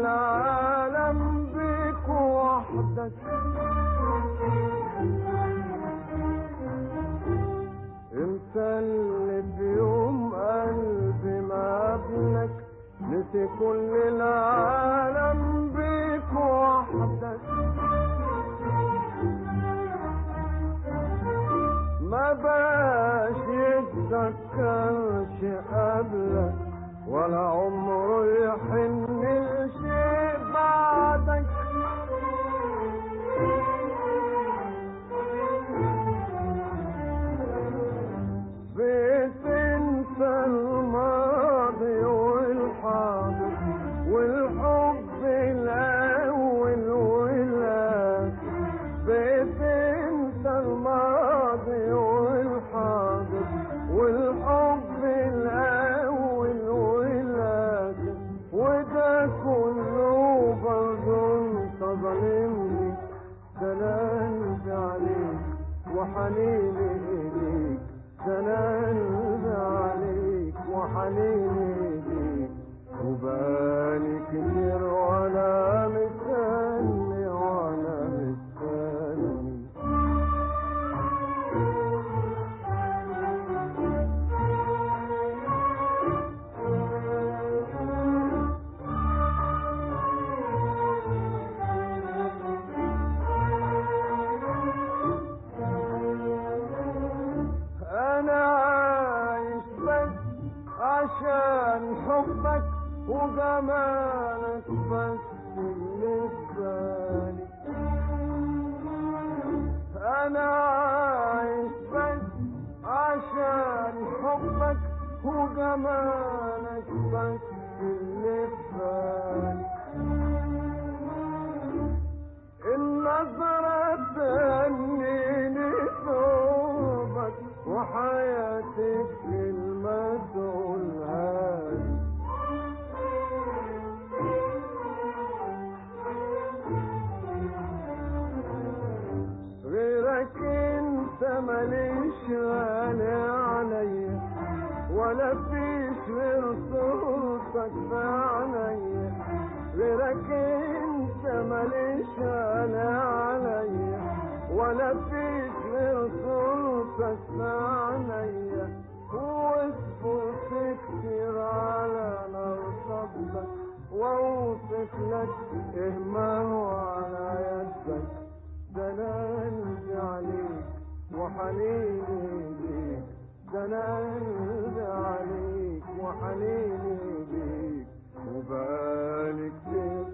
العالم بيك وحدك. انت اللي في يوم قلبي ما ابنك نسي كل العالم بيك وحدك. ما باش يتذكرش قبلك ولا عمره يحن لشيء بعدك. بتنسى الماضي والحاضر والحب الأول والآخر. بتنسى الماضي والحاضر والحب الأول والآخر. وده كله برضه انت ظالمني. ده انا قلبي عليك وحنيني إليك. ده انا قلبي عليك وحنيني إليك. وبقالي كتير وانا مستني وانا مستني. انا عايش بس عشان حبك وجمالك بس اللي في بالي. انا عايش بس عشان حبك وجمالك بس اللي في بالي. النظرة تهنيني ثوبك وحياتي كلمة تقولها لي. غيرك انت ماليش غالي عليا ولا فيش غير صورتك في عينيا. غيرك انت ماليش غالي عليا ولا فيش غير صورتك في عينيا. واصبرت كتير على نار صدك واوصف لك ايه ما هو على يدك. ده انا قلبي عليك وحنيني ليك. ده انا قلبي عليك وحنيني ليك. وبقالي كتير